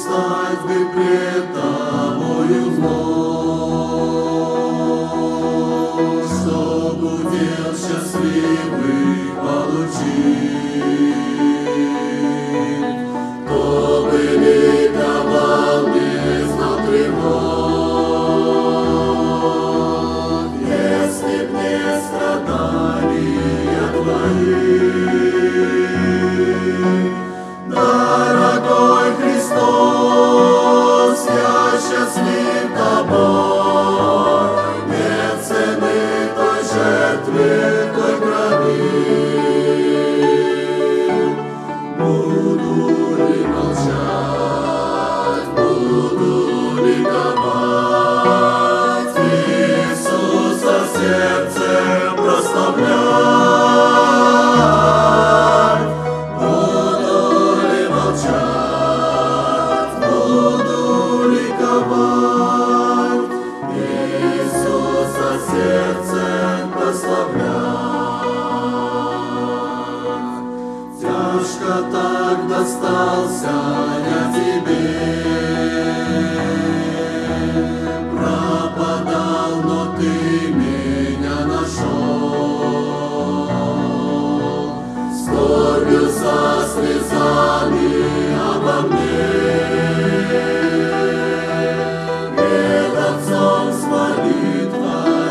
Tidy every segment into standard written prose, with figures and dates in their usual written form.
предстать бы пред Тобою вновь, чтоб удел счастливый получить, то бы ликовал, не знал тревог, если б не страдания Твои. Дорогой Христос, я счастлив Тобой, нет цены той жертве, той крови. Буду ли молчать, буду ликовать, Иисуса сердцем прославлять. Буду ли молчать, буду ликовать, Иисуса сердцем прославлять. Тяжко так достался я Тебе, пропадал, но Ты меня нашел, скорбью со слезами обо мне, пред Отцом с молитвой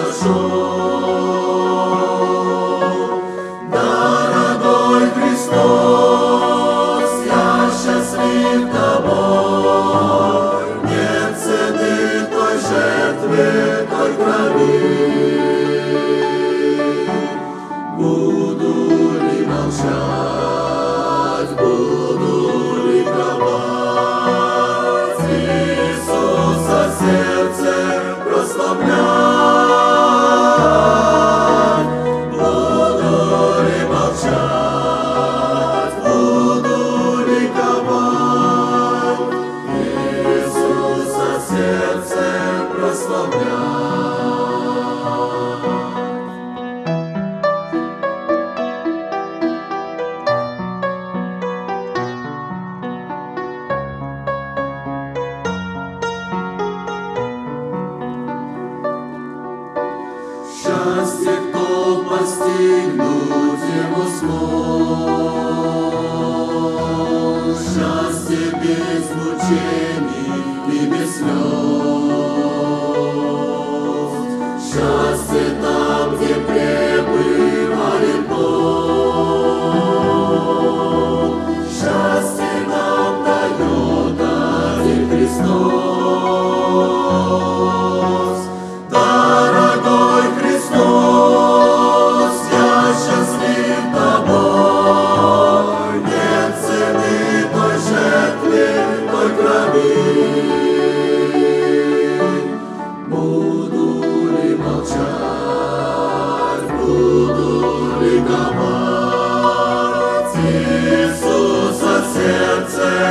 подошел. Дорогой Христос, я счастлив Тобой, нет цены той жертве, той крови. Буду ли молчать, буду ликовать, Иисуса сердцем прославлять. Буду ли молчать, буду ликовать, Иисуса сердцем прославлять. Счастье, кто постигнуть его смог, счастье без мучений и без слез, счастье там, где пребывает Бог, счастье нам дает один Христос. Дорогой Христос, я счастлив Тобой, нет цены той жертве, той крови. Буду ли молчать, буду ликовать, Иисуса сердцем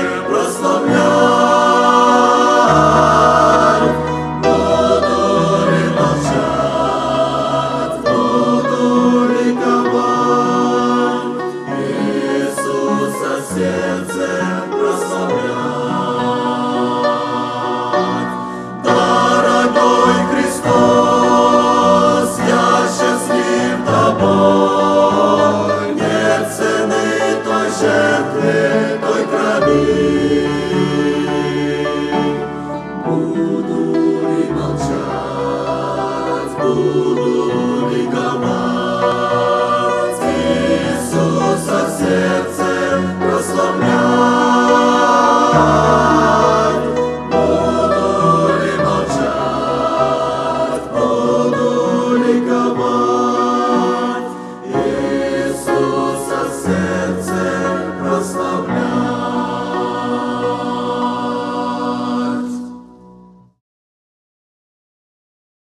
прославлять. Буду ли молчать, буду ликовать, Иисуса сердцем прославлять. Дорогой Христос, я счастлив Тобой, нет цены той жертве, той крови.